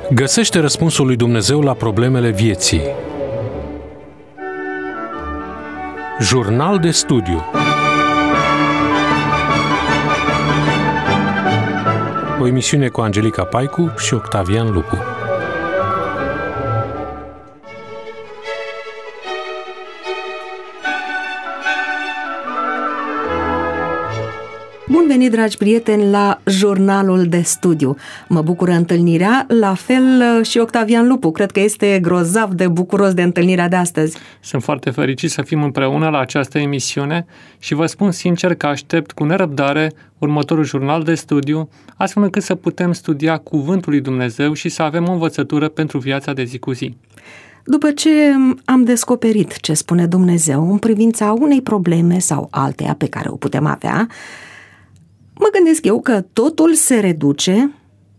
Găsește răspunsul lui Dumnezeu la problemele vieții. Jurnal de studiu. O emisiune cu Angelica Paicu și Octavian Lupu. Bun venit, dragi prieteni, la Jurnalul de Studiu. Mă bucură întâlnirea, la fel și Octavian Lupu. Cred că este grozav de bucuros de întâlnirea de astăzi. Sunt foarte fericit să fim împreună la această emisiune și vă spun sincer că aștept cu nerăbdare următorul jurnal de studiu, astfel încât să putem studia Cuvântul lui Dumnezeu și să avem o învățătură pentru viața de zi cu zi. După ce am descoperit ce spune Dumnezeu în privința unei probleme sau alteia pe care o putem avea, mă gândesc eu că totul se reduce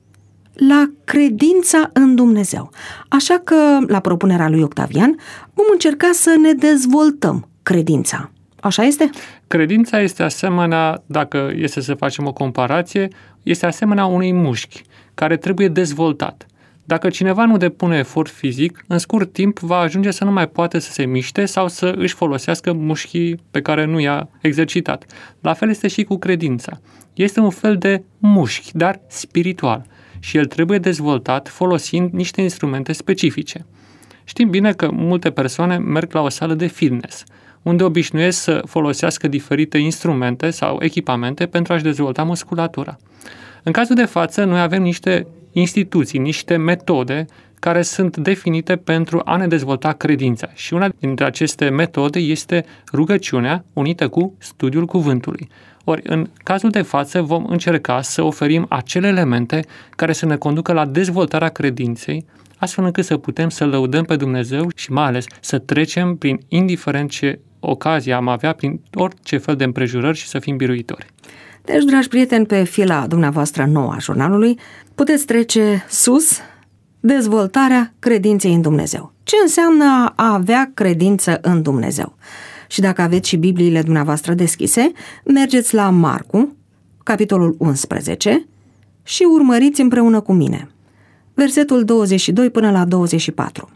la credința în Dumnezeu. Așa că, la propunerea lui Octavian, vom încerca să ne dezvoltăm credința. Așa este? Credința este asemenea, dacă este să facem o comparație, este asemenea unui mușchi care trebuie dezvoltat. Dacă cineva nu depune efort fizic, în scurt timp va ajunge să nu mai poate să se miște sau să își folosească mușchii pe care nu i-a exercitat. La fel este și cu credința. Este un fel de mușchi, dar spiritual, și el trebuie dezvoltat folosind niște instrumente specifice. Știm bine că multe persoane merg la o sală de fitness, unde obișnuiesc să folosească diferite instrumente sau echipamente pentru a-și dezvolta musculatura. În cazul de față, noi avem niște instituții, niște metode care sunt definite pentru a ne dezvolta credința. Și una dintre aceste metode este rugăciunea unită cu studiul cuvântului. Ori, în cazul de față, vom încerca să oferim acele elemente care să ne conducă la dezvoltarea credinței, astfel încât să putem să lăudăm pe Dumnezeu și mai ales să trecem prin indiferent ce ocazie am avea, prin orice fel de împrejurări și să fim biruitori. Deci, dragi prieteni, pe fila dumneavoastră nouă a jurnalului, puteți trece sus dezvoltarea credinței în Dumnezeu. Ce înseamnă a avea credință în Dumnezeu? Și dacă aveți și Bibliile dumneavoastră deschise, mergeți la Marcu, capitolul 11, și urmăriți împreună cu mine. Versetul 22 până la 24.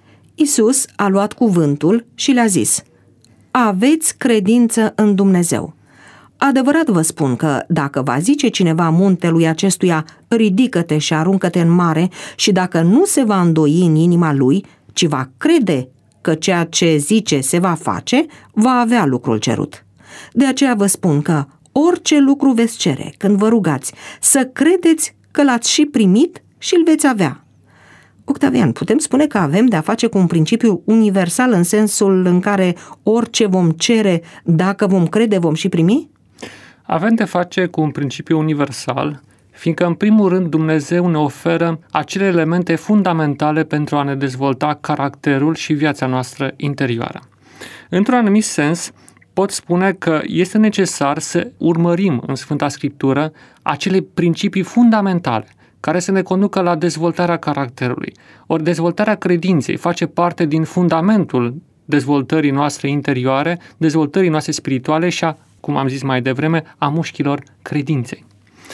Iisus a luat cuvântul și le-a zis: aveți credință în Dumnezeu. Adevărat vă spun că dacă va zice cineva muntelui acestuia, ridică-te și aruncă-te în mare, și dacă nu se va îndoi în inima lui, ci va crede că ceea ce zice se va face, va avea lucrul cerut. De aceea vă spun că orice lucru veți cere când vă rugați, să credeți că l-ați și primit și îl veți avea. Octavian, putem spune că avem de a face cu un principiu universal în sensul în care orice vom cere, dacă vom crede, vom și primi? Avem de face cu un principiu universal, fiindcă, în primul rând, Dumnezeu ne oferă acele elemente fundamentale pentru a ne dezvolta caracterul și viața noastră interioară. Într-un anumit sens, pot spune că este necesar să urmărim în Sfânta Scriptură acele principii fundamentale care să ne conducă la dezvoltarea caracterului. Ori dezvoltarea credinței face parte din fundamentul dezvoltării noastre interioare, dezvoltării noastre spirituale și cum am zis mai devreme, a mușchilor credinței.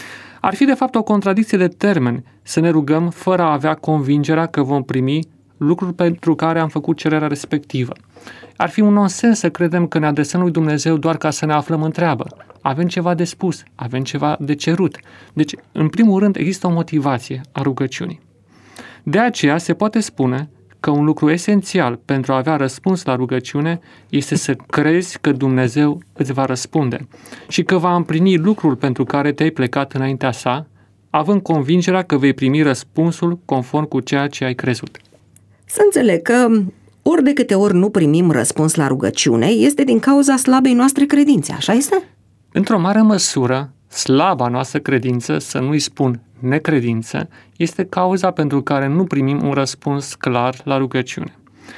Ar fi de fapt o contradicție de termeni să ne rugăm fără a avea convingerea că vom primi lucruri pentru care am făcut cererea respectivă. Ar fi un nonsens să credem că ne adresăm lui Dumnezeu doar ca să ne aflăm în treabă. Avem ceva de spus, avem ceva de cerut. Deci, în primul rând, există o motivație a rugăciunii. De aceea se poate spune că un lucru esențial pentru a avea răspuns la rugăciune este să crezi că Dumnezeu îți va răspunde și că va împlini lucrul pentru care te-ai plecat înaintea sa, având convingerea că vei primi răspunsul conform cu ceea ce ai crezut. Să înțeleg că ori de câte ori nu primim răspuns la rugăciune, este din cauza slabei noastre credințe, așa este? Într-o mare măsură, slaba noastră credință, să nu-i spun necredință, este cauza pentru care nu primim un răspuns clar la rugăciune.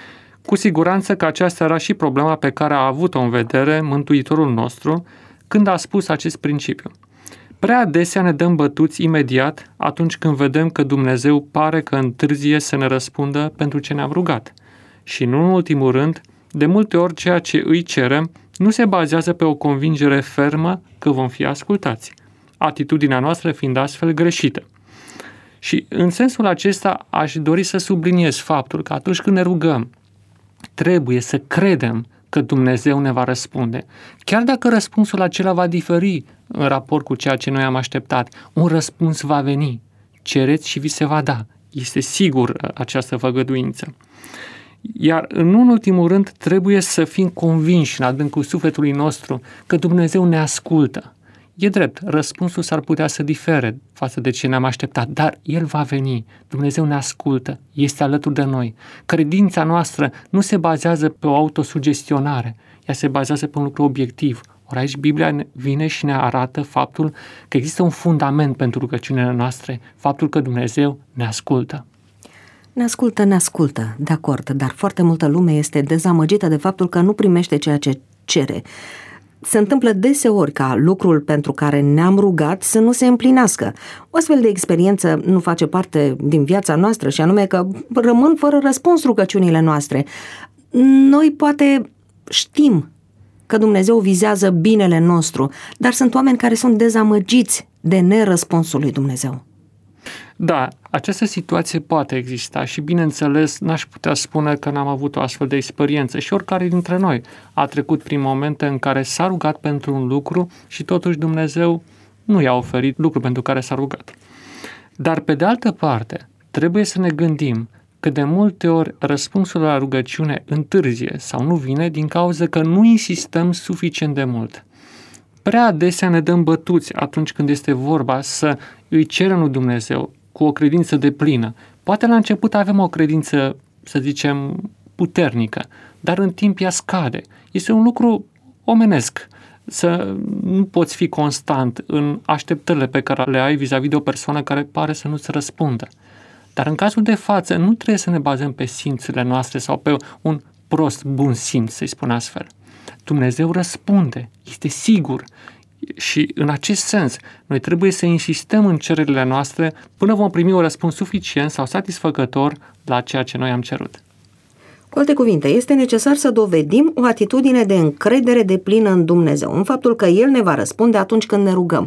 Cu siguranță că aceasta era și problema pe care a avut-o în vedere Mântuitorul nostru când a spus acest principiu. Prea adesea ne dăm bătuți imediat atunci când vedem că Dumnezeu pare că întârzie să ne răspundă pentru ce ne-am rugat. Și nu în ultimul rând, de multe ori ceea ce îi cerem nu se bazează pe o convingere fermă că vom fi ascultați, atitudinea noastră fiind astfel greșită. Și în sensul acesta aș dori să subliniez faptul că atunci când ne rugăm, trebuie să credem că Dumnezeu ne va răspunde. Chiar dacă răspunsul acela va diferi în raport cu ceea ce noi am așteptat, un răspuns va veni. Cereți și vi se va da. Este sigur această făgăduință. Iar în ultimul rând trebuie să fim convinși în adâncul sufletului nostru că Dumnezeu ne ascultă. E drept, răspunsul s-ar putea să difere față de ce ne-am așteptat, dar El va veni. Dumnezeu ne ascultă, este alături de noi. Credința noastră nu se bazează pe o autosugestionare, ea se bazează pe un lucru obiectiv. Ori aici Biblia vine și ne arată faptul că există un fundament pentru rugăciunile noastre, faptul că Dumnezeu ne ascultă. Ne ascultă, de acord, dar foarte multă lume este dezamăgită de faptul că nu primește ceea ce cere. Se întâmplă deseori ca lucrul pentru care ne-am rugat să nu se împlinească. O astfel de experiență nu face parte din viața noastră și anume că rămân fără răspuns rugăciunile noastre. Noi poate știm că Dumnezeu vizează binele nostru, dar sunt oameni care sunt dezamăgiți de nerăspunsul lui Dumnezeu. Da, această situație poate exista și, bineînțeles, n-aș putea spune că n-am avut o astfel de experiență și oricare dintre noi a trecut prin momente în care s-a rugat pentru un lucru și totuși Dumnezeu nu i-a oferit lucru pentru care s-a rugat. Dar, pe de altă parte, trebuie să ne gândim că de multe ori răspunsul la rugăciune întârzie sau nu vine din cauza că nu insistăm suficient de mult. Prea adesea ne dăm bătuți atunci când este vorba să îi cerem lui Dumnezeu cu o credință deplină. Poate la început avem o credință, să zicem, puternică, dar în timp ea scade. Este un lucru omenesc să nu poți fi constant în așteptările pe care le ai vis-a-vis de o persoană care pare să nu-ți răspundă. Dar în cazul de față nu trebuie să ne bazăm pe simțurile noastre sau pe un prost bun simț, să-i spun astfel. Dumnezeu răspunde, este sigur. Și în acest sens, noi trebuie să insistăm în cererile noastre până vom primi un răspuns suficient sau satisfăcător la ceea ce noi am cerut. Cu alte cuvinte, este necesar să dovedim o atitudine de încredere deplină în Dumnezeu, în faptul că El ne va răspunde atunci când ne rugăm.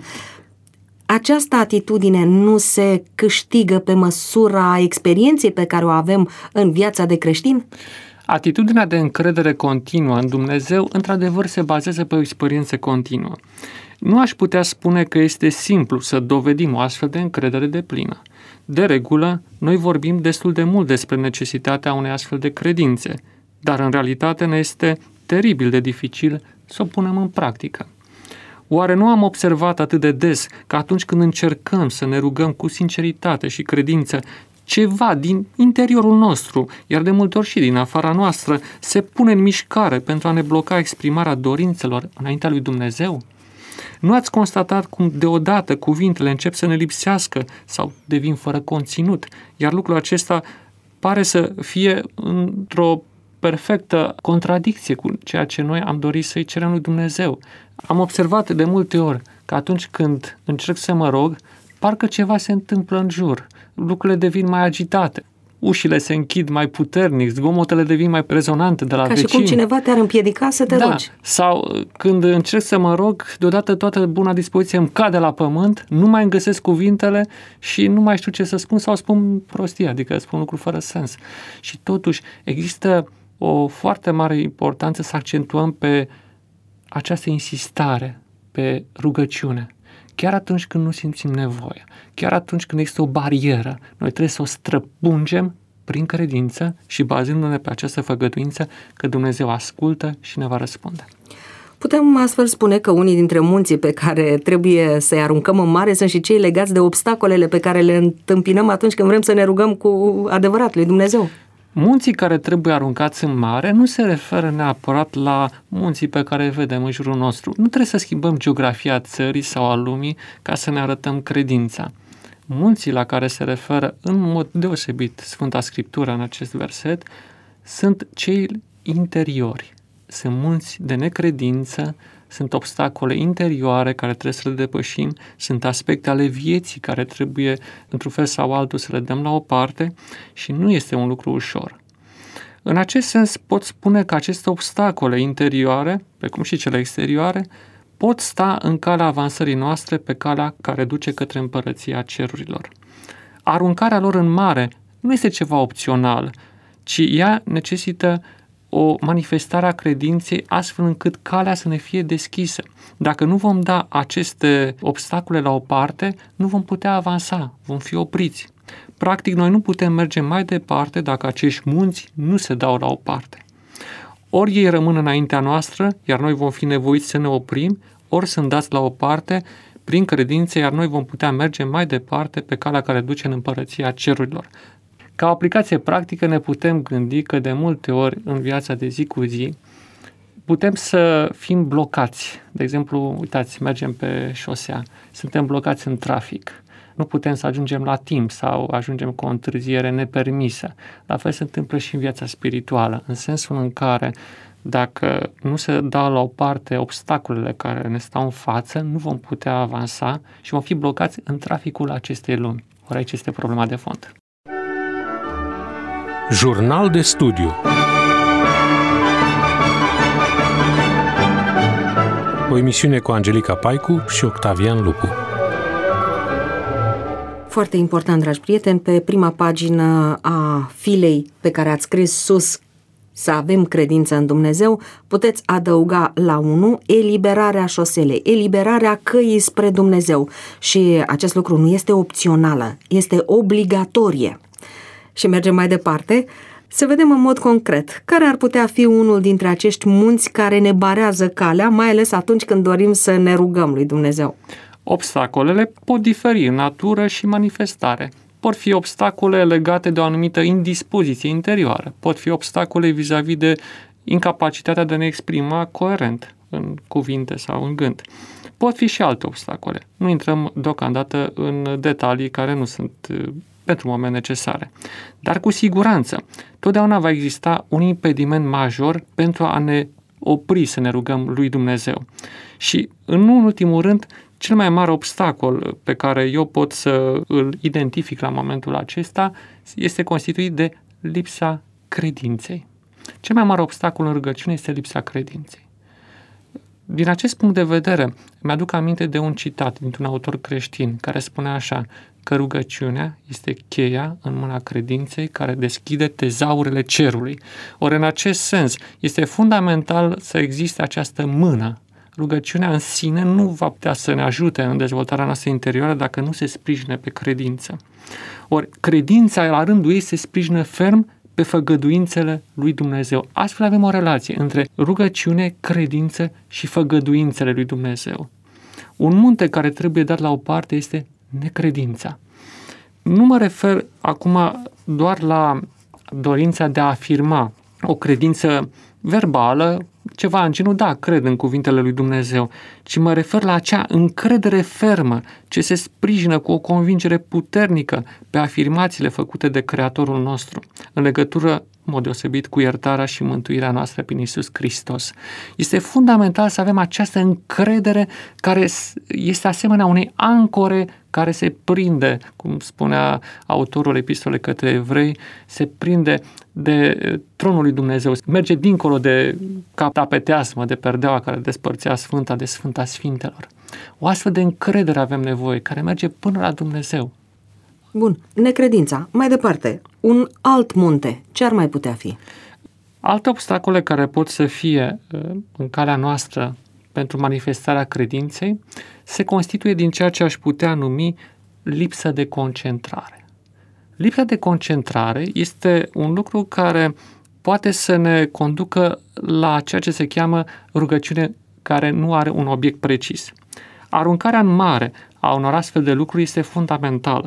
Această atitudine nu se câștigă pe măsura experienței pe care o avem în viața de creștin? Atitudinea de încredere continuă în Dumnezeu, într-adevăr, se bazează pe o experiență continuă. Nu aș putea spune că este simplu să dovedim o astfel de încredere deplină. De regulă, noi vorbim destul de mult despre necesitatea unei astfel de credințe, dar în realitate ne este teribil de dificil să o punem în practică. Oare nu am observat atât de des că atunci când încercăm să ne rugăm cu sinceritate și credință, ceva din interiorul nostru, iar de multe ori și din afara noastră, se pune în mișcare pentru a ne bloca exprimarea dorințelor înaintea lui Dumnezeu? Nu ați constatat cum deodată cuvintele încep să ne lipsească sau devin fără conținut, iar lucrul acesta pare să fie într-o perfectă contradicție cu ceea ce noi am dorit să-i cerem lui Dumnezeu. Am observat de multe ori că atunci când încerc să mă rog, parcă ceva se întâmplă în jur, lucrurile devin mai agitate, ușile se închid mai puternic, zgomotele devin mai rezonante de la vecini. Ca și cum cineva te-ar împiedica să te rogi. Sau când încerc să mă rog, deodată toată buna dispoziție îmi cade la pământ, nu mai îmi găsesc cuvintele și nu mai știu ce să spun sau spun prostie, adică spun lucruri fără sens. Și totuși există o foarte mare importanță să accentuăm pe această insistare, pe rugăciune. Chiar atunci când nu simțim nevoie, chiar atunci când există o barieră, noi trebuie să o străpungem prin credință și bazându-ne pe această făgăduință că Dumnezeu ascultă și ne va răspunde. Putem astfel spune că unii dintre munții pe care trebuie să-i aruncăm în mare sunt și cei legați de obstacolele pe care le întâmpinăm atunci când vrem să ne rugăm cu adevărat lui Dumnezeu. Munții care trebuie aruncați în mare nu se referă neapărat la munții pe care îi vedem în jurul nostru. Nu trebuie să schimbăm geografia țării sau a lumii ca să ne arătăm credința. Munții la care se referă în mod deosebit Sfânta Scriptură în acest verset sunt cei interiori. Sunt munți de necredință, sunt obstacole interioare care trebuie să le depășim, sunt aspecte ale vieții care trebuie, într-un fel sau altul, să le dăm la o parte și nu este un lucru ușor. În acest sens pot spune că aceste obstacole interioare, precum și cele exterioare, pot sta în calea avansării noastre pe calea care duce către împărăția cerurilor. Aruncarea lor în mare nu este ceva opțional, ci ea necesită o manifestare a credinței astfel încât calea să ne fie deschisă. Dacă nu vom da aceste obstacole la o parte, nu vom putea avansa, vom fi opriți. Practic, noi nu putem merge mai departe dacă acești munți nu se dau la o parte. Ori ei rămân înaintea noastră, iar noi vom fi nevoiți să ne oprim, ori sunt dați la o parte prin credință, iar noi vom putea merge mai departe pe calea care duce în împărăția cerurilor. Ca o aplicație practică ne putem gândi că de multe ori în viața de zi cu zi putem să fim blocați. De exemplu, uitați, mergem pe șosea, suntem blocați în trafic. Nu putem să ajungem la timp sau ajungem cu o întârziere nepermisă. La fel se întâmplă și în viața spirituală, în sensul în care dacă nu se dau la o parte obstacolele care ne stau în față, nu vom putea avansa și vom fi blocați în traficul acestei lumi. Ori aici este problema de fond. Jurnal de studiu. O emisiune cu Angelica Paicu și Octavian Lupu. Foarte important, dragi prieteni, pe prima pagină a filei pe care ați scris sus să avem credință în Dumnezeu, puteți adăuga la 1 eliberarea șoselei, eliberarea căii spre Dumnezeu. Și acest lucru nu este opțională, este obligatorie. Și mergem mai departe, să vedem în mod concret care ar putea fi unul dintre acești munți care ne barează calea, mai ales atunci când dorim să ne rugăm lui Dumnezeu. Obstacolele pot diferi în natură și manifestare. Pot fi obstacole legate de o anumită indispoziție interioară. Pot fi obstacole vis-a-vis de incapacitatea de a ne exprima coerent în cuvinte sau în gând. Pot fi și alte obstacole. Nu intrăm deocamdată în detalii care nu sunt pentru moment necesare. Dar cu siguranță, totdeauna va exista un impediment major pentru a ne opri să ne rugăm lui Dumnezeu. Și, în ultimul rând, cel mai mare obstacol pe care eu pot să îl identific la momentul acesta este constituit de lipsa credinței. Cel mai mare obstacol în rugăciune este lipsa credinței. Din acest punct de vedere, mi-aduc aminte de un citat dintr-un autor creștin care spune așa, că rugăciunea este cheia în mâna credinței care deschide tezaurele cerului. Ori în acest sens este fundamental să existe această mână. Rugăciunea în sine nu va putea să ne ajute în dezvoltarea noastră interioară dacă nu se sprijine pe credință. Ori credința la rândul ei se sprijină ferm pe făgăduințele lui Dumnezeu. Astfel avem o relație între rugăciune, credință și făgăduințele lui Dumnezeu. Un munte care trebuie dat la o parte este necredința. Nu mă refer acum doar la dorința de a afirma o credință verbală, ceva în genul, da, cred în cuvintele lui Dumnezeu, ci mă refer la acea încredere fermă ce se sprijină cu o convingere puternică pe afirmațiile făcute de Creatorul nostru în legătură, în mod deosebit, cu iertarea și mântuirea noastră prin Iisus Hristos. Este fundamental să avem această încredere care este asemenea unei ancore care se prinde, cum spunea autorul epistolei către evrei, se prinde de tronul lui Dumnezeu, merge dincolo de tapeteasmă, de perdeaua care despărțea Sfânta de Sfânta Sfintelor. O astfel de încredere avem nevoie, care merge până la Dumnezeu. Bun, necredința. Mai departe, un alt munte, ce ar mai putea fi? Alte obstacole care pot să fie în calea noastră pentru manifestarea credinței se constituie din ceea ce aș putea numi lipsă de concentrare. Lipsa de concentrare este un lucru care poate să ne conducă la ceea ce se cheamă rugăciune care nu are un obiect precis. Aruncarea în mare a unor astfel de lucruri este fundamentală.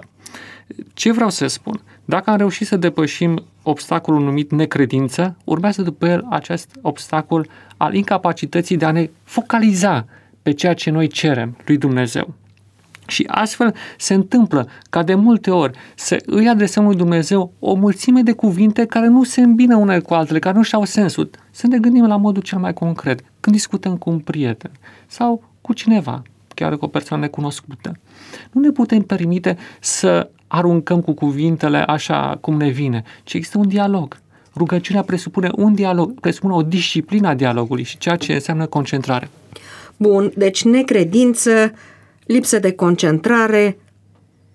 Ce vreau să spun? Dacă am reușit să depășim obstacolul numit necredință, urmează după el acest obstacol al incapacității de a ne focaliza pe ceea ce noi cerem lui Dumnezeu. Și astfel se întâmplă ca de multe ori să îi adresăm lui Dumnezeu o mulțime de cuvinte care nu se îmbină unele cu altele, care nu și-au sensul. Să ne gândim la modul cel mai concret, când discutăm cu un prieten sau cu cineva, chiar cu o persoană necunoscută. Nu ne putem permite să aruncăm cu cuvintele așa cum ne vine, ci există un dialog. Rugăciunea presupune un dialog, presupune o disciplină a dialogului și ceea ce înseamnă concentrare. Bun, deci necredință, lipsă de concentrare,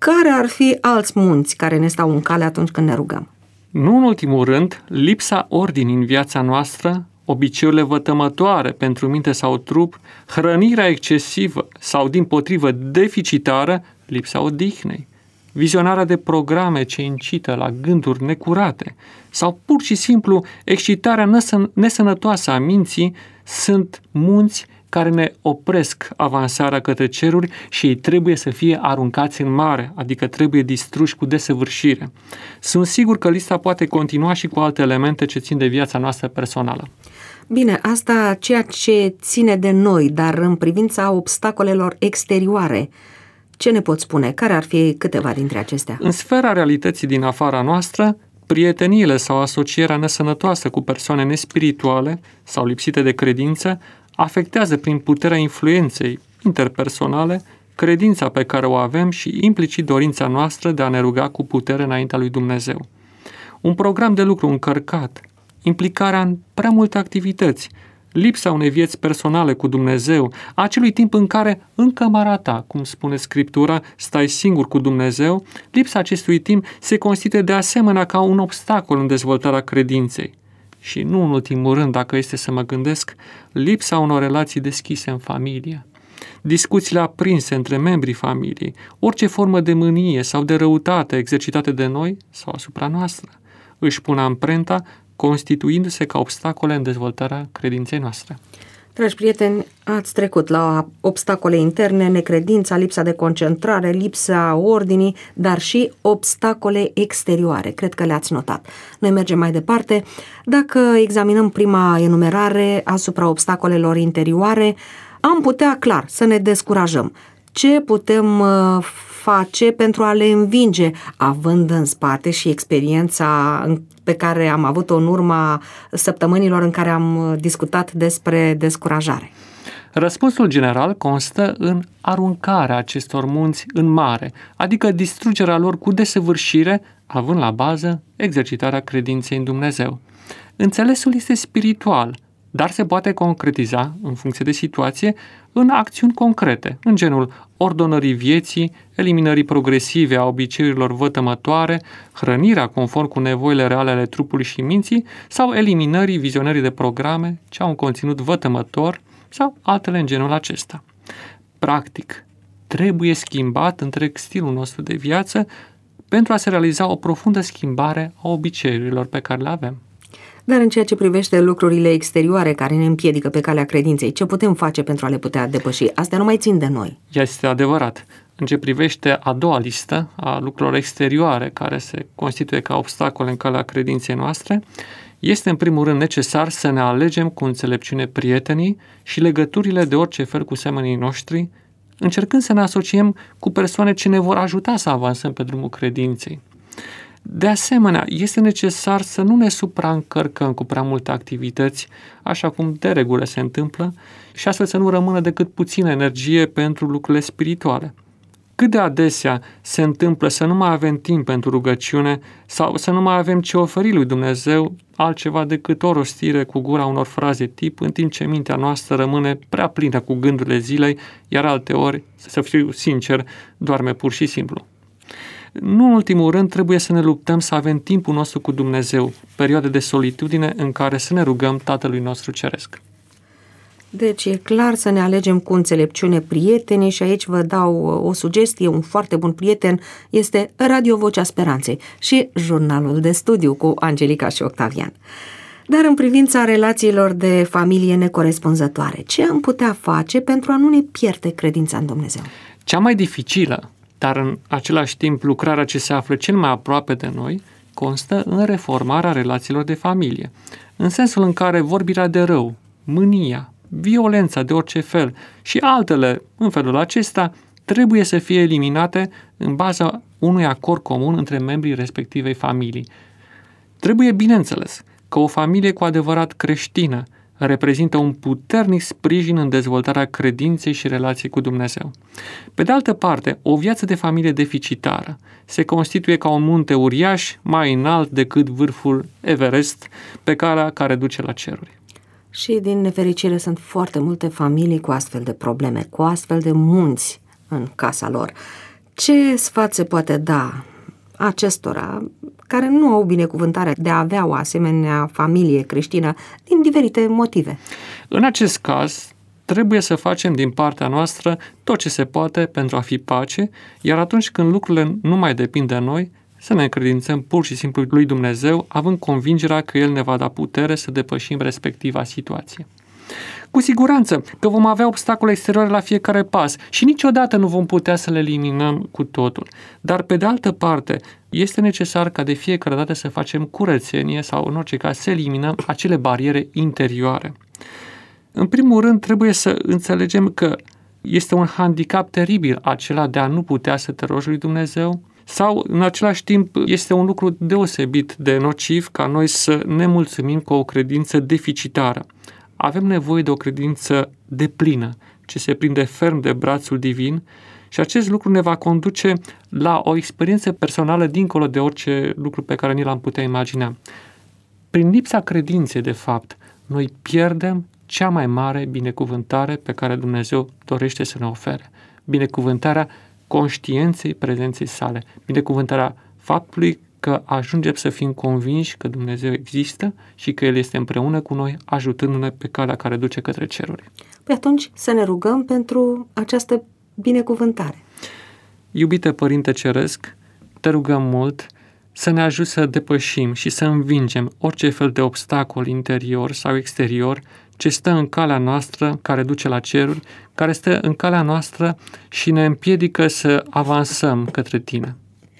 care ar fi alți munți care ne stau în cale atunci când ne rugăm? Nu în ultimul rând, lipsa ordinii în viața noastră, obiceiurile vătămătoare pentru minte sau trup, hrănirea excesivă sau, dimpotrivă, deficitară, lipsa odihnei, vizionarea de programe ce incită la gânduri necurate sau pur și simplu excitarea nesănătoasă a minții sunt munți care ne opresc avansarea către ceruri și ei trebuie să fie aruncați în mare, adică trebuie distruși cu desăvârșire. Sunt sigur că lista poate continua și cu alte elemente ce țin de viața noastră personală. Bine, asta ceea ce ține de noi, dar în privința obstacolelor exterioare, ce ne poți spune? Care ar fi câteva dintre acestea? În sfera realității din afara noastră, prieteniile sau asocierea nesănătoasă cu persoane nespirituale sau lipsite de credință afectează prin puterea influenței interpersonale credința pe care o avem și implicit dorința noastră de a ne ruga cu putere înaintea lui Dumnezeu. Un program de lucru încărcat, implicarea în prea multe activități, lipsa unei vieți personale cu Dumnezeu, acelui timp în care în cămara ta, cum spune Scriptura, stai singur cu Dumnezeu, lipsa acestui timp se constituie de asemenea ca un obstacol în dezvoltarea credinței. Și nu în ultimul rând, dacă este să mă gândesc, lipsa unor relații deschise în familie. Discuțiile aprinse între membrii familiei, orice formă de mânie sau de răutate exercitate de noi sau asupra noastră, își pun amprenta, constituindu-se ca obstacole în dezvoltarea credinței noastre. Dragi prieteni, ați trecut la obstacole interne, necredința, lipsa de concentrare, lipsa ordinii, dar și obstacole exterioare. Cred că le-ați notat. Noi mergem mai departe. Dacă examinăm prima enumerare asupra obstacolelor interioare, am putea, clar, să ne descurajăm. Ce putem face pentru a le învinge, având în spate și experiența pe care am avut-o în urma săptămânilor în care am discutat despre descurajare? Răspunsul general constă în aruncarea acestor munți în mare, adică distrugerea lor cu desăvârșire, având la bază exercitarea credinței în Dumnezeu. Înțelesul este spiritual, dar se poate concretiza, în funcție de situație, în acțiuni concrete, în genul ordonării vieții, eliminării progresive a obiceiurilor vătămătoare, hrănirea conform cu nevoile reale ale trupului și minții sau eliminării vizionării de programe ce au un conținut vătămător sau altele în genul acesta. Practic, trebuie schimbat întreg stilul nostru de viață pentru a se realiza o profundă schimbare a obiceiurilor pe care le avem. Dar în ceea ce privește lucrurile exterioare care ne împiedică pe calea credinței, ce putem face pentru a le putea depăși? Astea nu mai țin de noi. Este adevărat. În ce privește a doua listă a lucrurilor exterioare care se constituie ca obstacole în calea credinței noastre, este în primul rând necesar să ne alegem cu înțelepciune prietenii și legăturile de orice fel cu semenii noștri, încercând să ne asociem cu persoane ce ne vor ajuta să avansăm pe drumul credinței. De asemenea, este necesar să nu ne supraîncărcăm cu prea multe activități, așa cum de regulă se întâmplă, și astfel să nu rămână decât puțină energie pentru lucrurile spirituale. Cât de adesea se întâmplă să nu mai avem timp pentru rugăciune sau să nu mai avem ce oferi lui Dumnezeu altceva decât o rostire cu gura unor fraze tip, în timp ce mintea noastră rămâne prea plină cu gândurile zilei, iar alteori, să fiu sincer, doarme pur și simplu. Nu în ultimul rând, trebuie să ne luptăm să avem timpul nostru cu Dumnezeu, perioade de solitudine în care să ne rugăm Tatălui nostru Ceresc. Deci e clar să ne alegem cu înțelepciune prietenii și aici vă dau o sugestie, un foarte bun prieten este Radio Vocea Speranței și jurnalul de studiu cu Angelica și Octavian. Dar în privința relațiilor de familie necorespunzătoare, ce am putea face pentru a nu ne pierde credința în Dumnezeu? Cea mai dificilă, dar în același timp lucrarea ce se află cel mai aproape de noi, constă în reformarea relațiilor de familie, în sensul în care vorbirea de rău, mânia, violența de orice fel și altele în felul acesta trebuie să fie eliminate în baza unui acord comun între membrii respectivei familii. Trebuie, bineînțeles, că o familie cu adevărat creștină reprezintă un puternic sprijin în dezvoltarea credinței și relației cu Dumnezeu. Pe de altă parte, o viață de familie deficitară se constituie ca un munte uriaș mai înalt decât vârful Everest pe calea care duce la ceruri. Și din nefericire sunt foarte multe familii cu astfel de probleme, cu astfel de munți în casa lor. Ce sfat se poate da acestora care nu au binecuvântarea de a avea o asemenea familie creștină din diferite motive? În acest caz, trebuie să facem din partea noastră tot ce se poate pentru a fi pace, iar atunci când lucrurile nu mai depind de noi, să ne încredințăm pur și simplu lui Dumnezeu, având convingerea că El ne va da putere să depășim respectiva situație. Cu siguranță că vom avea obstacole exterioare la fiecare pas și niciodată nu vom putea să le eliminăm cu totul. Dar, pe de altă parte, este necesar ca de fiecare dată să facem curățenie sau, în orice caz, să eliminăm acele bariere interioare. În primul rând, trebuie să înțelegem că este un handicap teribil acela de a nu putea să te rogi lui Dumnezeu, sau, în același timp, este un lucru deosebit de nociv ca noi să ne mulțumim cu o credință deficitară. Avem nevoie de o credință deplină, ce se prinde ferm de brațul divin și acest lucru ne va conduce la o experiență personală dincolo de orice lucru pe care ni l-am putea imagina. Prin lipsa credinței, de fapt, noi pierdem cea mai mare binecuvântare pe care Dumnezeu dorește să ne ofere. Binecuvântarea conștiinței prezenței sale, binecuvântarea faptului că ajungem să fim convinși că Dumnezeu există și că El este împreună cu noi, ajutându-ne pe calea care duce către ceruri. Păi atunci să ne rugăm pentru această binecuvântare. Iubite Părinte Ceresc, te rugăm mult să ne ajut să depășim și să învingem orice fel de obstacol interior sau exterior ce stă în calea noastră, care duce la ceruri, care stă în calea noastră și ne împiedică să avansăm către Tine.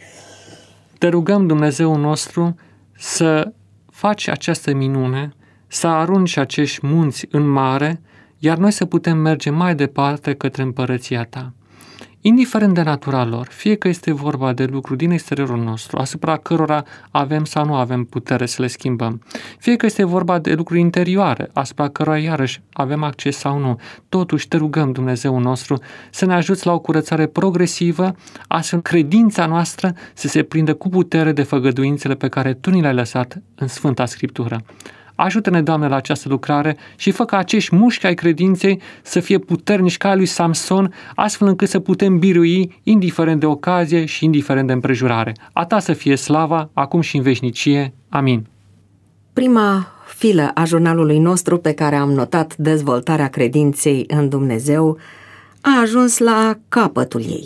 Te rugăm, Dumnezeu nostru, să faci această minune, să arunci acești munți în mare, iar noi să putem merge mai departe către împărăția Ta. Indiferent de natura lor, fie că este vorba de lucruri din exteriorul nostru, asupra cărora avem sau nu avem putere să le schimbăm, fie că este vorba de lucruri interioare, asupra cărora iarăși avem acces sau nu, totuși te rugăm, Dumnezeu nostru, să ne ajuți la o curățare progresivă, astfel credința noastră să se prindă cu putere de făgăduințele pe care Tu ni le-ai lăsat în Sfânta Scriptură. Ajută-ne, Doamne, la această lucrare și fă ca acești mușchi ai credinței să fie puternici ca lui Samson, astfel încât să putem birui, indiferent de ocazie și indiferent de împrejurare. A Ta să fie slava, acum și în veșnicie. Amin. Prima filă a jurnalului nostru, pe care am notat dezvoltarea credinței în Dumnezeu, a ajuns la capătul ei.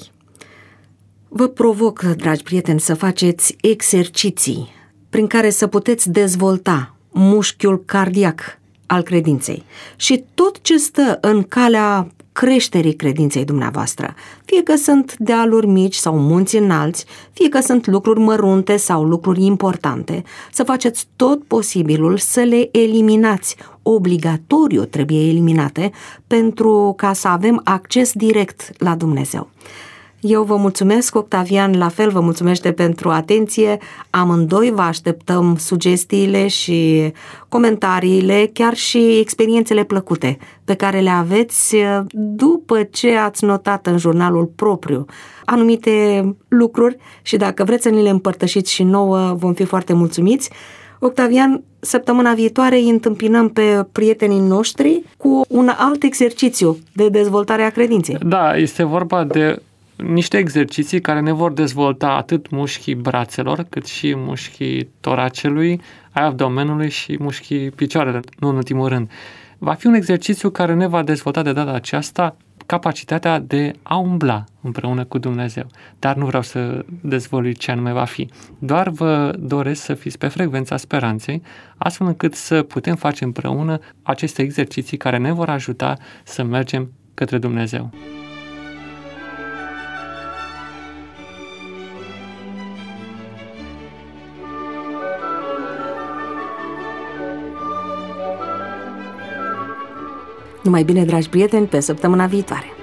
Vă provoc, dragi prieteni, să faceți exerciții prin care să puteți dezvolta mușchiul cardiac al credinței și tot ce stă în calea creșterii credinței dumneavoastră, fie că sunt dealuri mici sau munți înalți, fie că sunt lucruri mărunte sau lucruri importante, să faceți tot posibilul să le eliminați. Obligatoriu trebuie eliminate pentru ca să avem acces direct la Dumnezeu. Eu vă mulțumesc, Octavian, la fel vă mulțumește pentru atenție. Amândoi vă așteptăm sugestiile și comentariile, chiar și experiențele plăcute pe care le aveți după ce ați notat în jurnalul propriu anumite lucruri și dacă vreți să ni le împărtășiți și nouă, vom fi foarte mulțumiți. Octavian, săptămâna viitoare îi întâmpinăm pe prietenii noștri cu un alt exercițiu de dezvoltare a credinței. Da, este vorba de niște exerciții care ne vor dezvolta atât mușchii brațelor, cât și mușchii toracelui, ai abdomenului și mușchii picioarelor, nu în ultimul rând. Va fi un exercițiu care ne va dezvolta de data aceasta capacitatea de a umbla împreună cu Dumnezeu. Dar nu vreau să dezvălui ce anume va fi. Doar vă doresc să fiți pe frecvența speranței, astfel încât să putem face împreună aceste exerciții care ne vor ajuta să mergem către Dumnezeu. Numai bine, dragi prieteni, pe săptămâna viitoare!